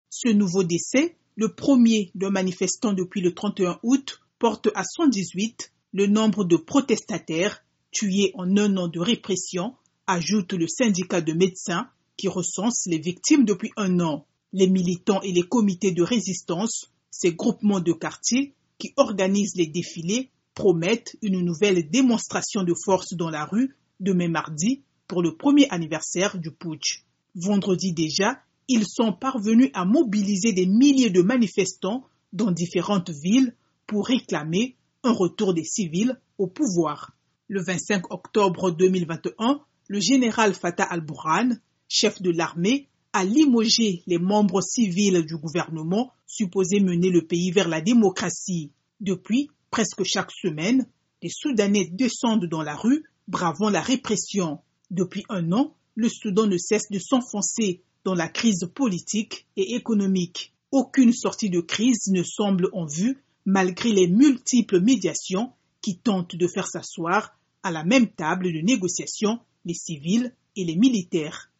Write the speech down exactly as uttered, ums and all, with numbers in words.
Ce nouveau décès, le premier d'un manifestant depuis le trente et un août, porte à cent dix-huit le nombre de protestataires tués en un an de répression, ajoute le syndicat de médecins qui recense les victimes depuis un an. Les militants et les comités de résistance, ces groupements de quartier qui organisent les défilés, promettent une nouvelle démonstration de force dans la rue demain mardi pour le premier anniversaire du putsch. Vendredi déjà, ils sont parvenus à mobiliser des milliers de manifestants dans différentes villes pour réclamer un retour des civils au pouvoir. Le vingt-cinq octobre deux mille vingt et un, le général Fatah al-Burhan, chef de l'armée, a limogé les membres civils du gouvernement supposés mener le pays vers la démocratie. Depuis, presque chaque semaine, les Soudanais descendent dans la rue, bravant la répression. Depuis un an, le Soudan ne cesse de s'enfoncer dans la crise politique et économique. Aucune sortie de crise ne semble en vue, malgré les multiples médiations qui tentent de faire s'asseoir à la même table de négociation les civils et les militaires.